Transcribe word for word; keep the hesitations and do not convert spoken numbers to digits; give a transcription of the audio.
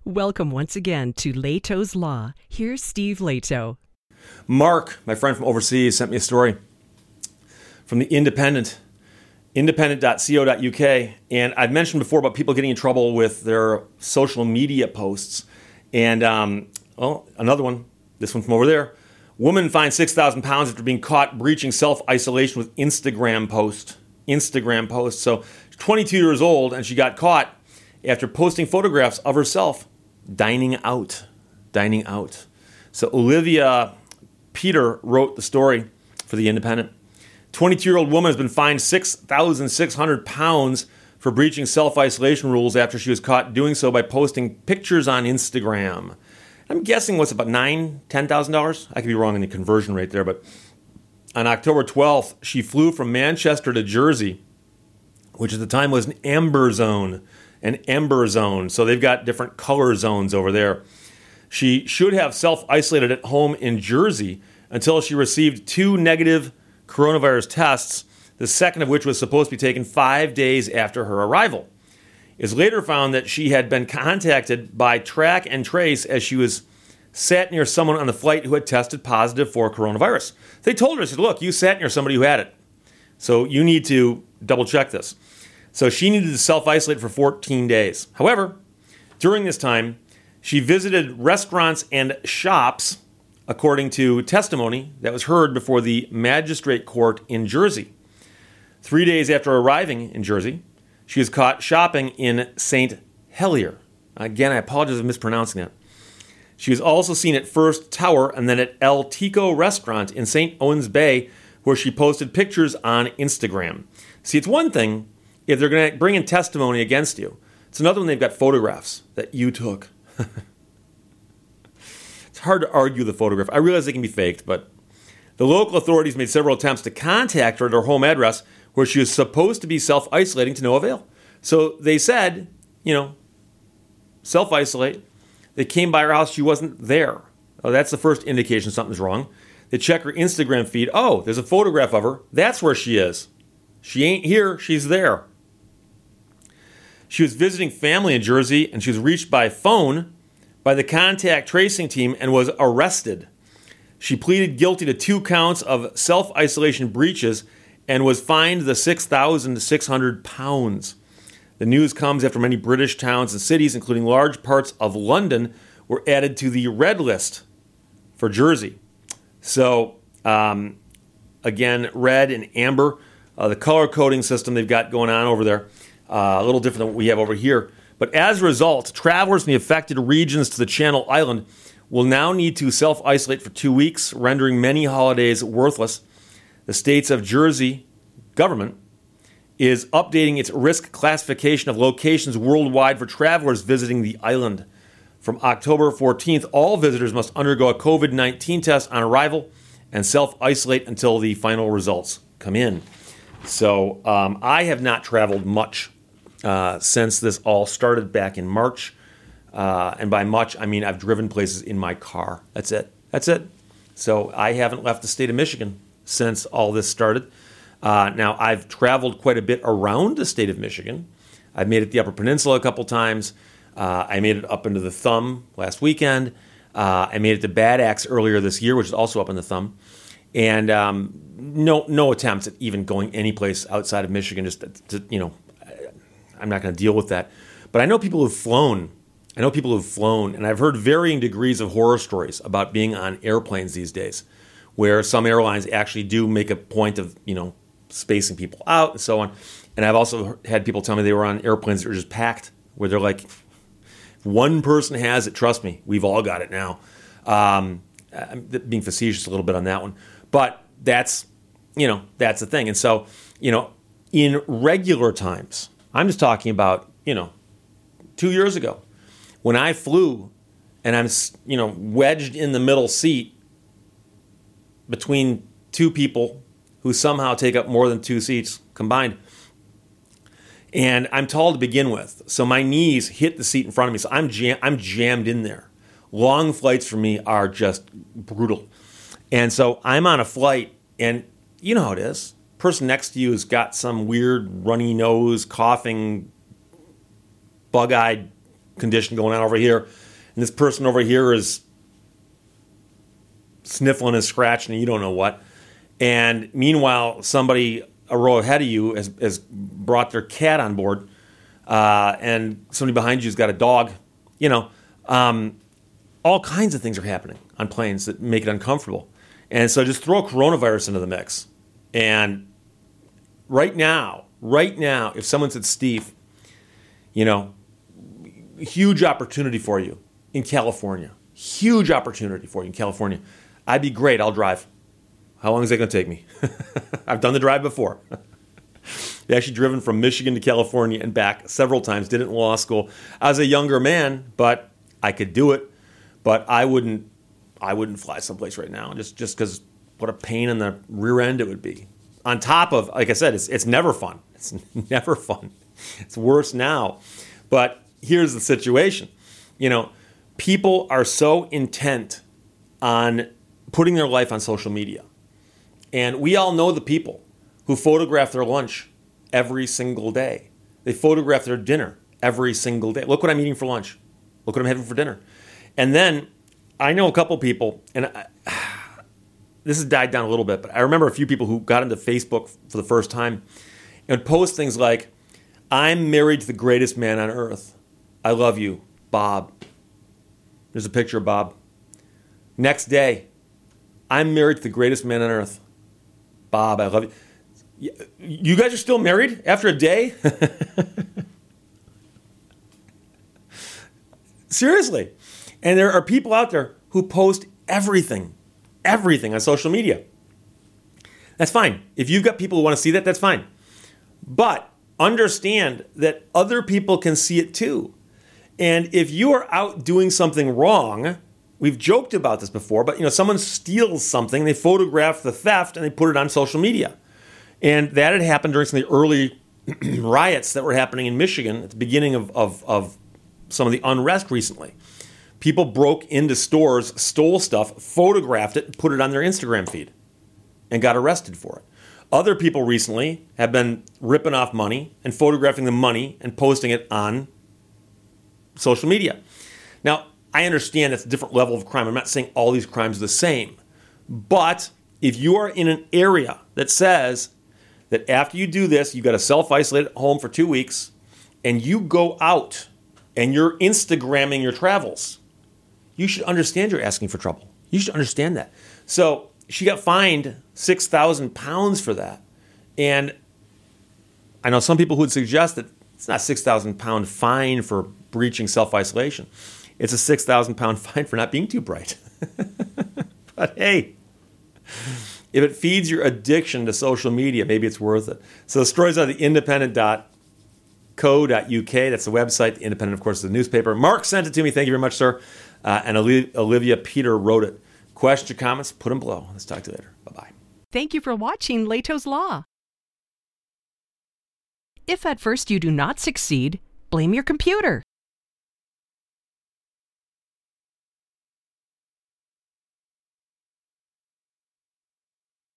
Welcome once again to Leto's Law. Here's Steve Leto. Mark, my friend from overseas, sent me a story from the Independent, independent dot co dot uk. And I've mentioned before about people getting in trouble with their social media posts. And, um, well, another one, this one from over there. Woman finds six thousand pounds after being caught breaching self-isolation with Instagram post. Instagram post. So she's twenty-two years old, and she got caught after posting photographs of herself dining out. Dining out. So Olivia Peter wrote the story for The Independent. twenty-two-year-old woman has been fined six thousand six hundred pounds for breaching self-isolation rules after she was caught doing so by posting pictures on Instagram. I'm guessing what's about nine thousand dollars, ten thousand dollars? I could be wrong in the conversion rate there, but on October twelfth, she flew from Manchester to Jersey, which at the time was an amber zone. An amber zone. So they've got different color zones over there. She should have self-isolated at home in Jersey until she received two negative coronavirus tests, the second of which was supposed to be taken five days after her arrival. It's later found that she had been contacted by Track and Trace as she was sat near someone on the flight who had tested positive for coronavirus. They told her, they said, look, you sat near somebody who had it, so you need to double check this. So she needed to self-isolate for fourteen days. However, during this time, she visited restaurants and shops, according to testimony that was heard before the magistrate court in Jersey. Three days after arriving in Jersey, she was caught shopping in Saint Helier. Again, I apologize for mispronouncing that. She was also seen at First Tower and then at El Tico restaurant in Saint Owens Bay, where she posted pictures on Instagram. See, it's one thing if they're going to bring in testimony against you. It's another one they've got photographs that you took. It's hard to argue the photograph. I realize they can be faked, but the local authorities made several attempts to contact her at her home address where she was supposed to be self-isolating to no avail. So they said, you know, self-isolate. They came by her house. She wasn't there. Oh, that's the first indication something's wrong. They check her Instagram feed. Oh, there's a photograph of her. That's where she is. She ain't here. She's there. She was visiting family in Jersey, and she was reached by phone by the contact tracing team and was arrested. She pleaded guilty to two counts of self-isolation breaches and was fined the six thousand six hundred pounds. The news comes after many British towns and cities, including large parts of London, were added to the red list for Jersey. So, um, again, red and amber, uh, the color coding system they've got going on over there, uh, a little different than what we have over here. But as a result, travelers from the affected regions to the Channel Island will now need to self-isolate for two weeks, rendering many holidays worthless. The states of Jersey government is updating its risk classification of locations worldwide for travelers visiting the island. From October fourteenth, all visitors must undergo a covid nineteen test on arrival and self-isolate until the final results come in. So um, I have not traveled much uh, since this all started back in March. Uh, and by much, I mean I've driven places in my car. That's it. That's it. So I haven't left the state of Michigan since all this started. Uh, now, I've traveled quite a bit around the state of Michigan. I've made it the Upper Peninsula a couple times. Uh, I made it up into the Thumb last weekend. Uh, I made it to Bad Axe earlier this year, which is also up in the Thumb. And um, no no attempts at even going any place outside of Michigan. Just, to, to, you know, I'm not going to deal with that. But I know people who've flown. I know people who've flown, and I've heard varying degrees of horror stories about being on airplanes these days, where some airlines actually do make a point of, you know, spacing people out and so on. And I've also had people tell me they were on airplanes that were just packed, where they're like, if one person has it, trust me, we've all got it now. Um, I'm being facetious a little bit on that one. But that's, you know, that's the thing. And so, you know, in regular times, I'm just talking about, you know, two years ago, when I flew and I'm, you know, wedged in the middle seat between two people who somehow take up more than two seats combined. And I'm tall to begin with, so my knees hit the seat in front of me, so I'm jam- I'm jammed in there. Long flights for me are just brutal. And so I'm on a flight, and you know how it is. Person next to you has got some weird runny nose, coughing, bug-eyed condition going on over here, and this person over here is sniffling and scratching and you don't know what. And meanwhile, somebody a row ahead of you has, has brought their cat on board, uh, and somebody behind you has got a dog. You know, um, all kinds of things are happening on planes that make it uncomfortable. And so just throw coronavirus into the mix. And right now, right now, if someone said, Steve, you know, huge opportunity for you in California, huge opportunity for you in California, I'd be great. I'll drive. How long is that going to take me? I've done the drive before. I've actually driven from Michigan to California and back several times. Did it in law school. I was a younger man, but I could do it. But I wouldn't. I wouldn't fly someplace right now, just just because what a pain in the rear end it would be. On top of, like I said, it's it's never fun. It's never fun. It's worse now. But here's the situation. You know, people are so intent on putting their life on social media. And we all know the people who photograph their lunch every single day. They photograph their dinner every single day. Look what I'm eating for lunch. Look what I'm having for dinner. And then I know a couple people, and I, this has died down a little bit, but I remember a few people who got into Facebook for the first time and post things like, I'm married to the greatest man on earth. I love you, Bob. There's a picture of Bob. Next day, I'm married to the greatest man on earth. Bob, I love you. You guys are still married after a day? Seriously. And there are people out there who post everything, everything on social media. That's fine. If you've got people who want to see that, that's fine. But understand that other people can see it too. And if you are out doing something wrong, we've joked about this before, but you know, someone steals something, they photograph the theft, and they put it on social media. And that had happened during some of the early riots that were happening in Michigan at the beginning of, of, of some of the unrest recently. People broke into stores, stole stuff, photographed it, and put it on their Instagram feed, and got arrested for it. Other people recently have been ripping off money and photographing the money and posting it on social media. Now, I understand that's a different level of crime. I'm not saying all these crimes are the same. But if you are in an area that says that after you do this, you've got to self-isolate at home for two weeks, and you go out and you're Instagramming your travels, you should understand you're asking for trouble. You should understand that. So she got fined six thousand pounds for that. And I know some people who would suggest that it's not a six thousand pound fine for breaching self-isolation. It's a six thousand pound fine for not being too bright. But hey, if it feeds your addiction to social media, maybe it's worth it. So the stories are the independent dot co dot U K. That's the website. The Independent, of course, is the newspaper. Mark sent it to me. Thank you very much, sir. Uh, and Olivia Peter wrote it. Questions or comments? Put them below. Let's talk to you later. Bye-bye. Thank you for watching Leto's Law. If at first you do not succeed, blame your computer.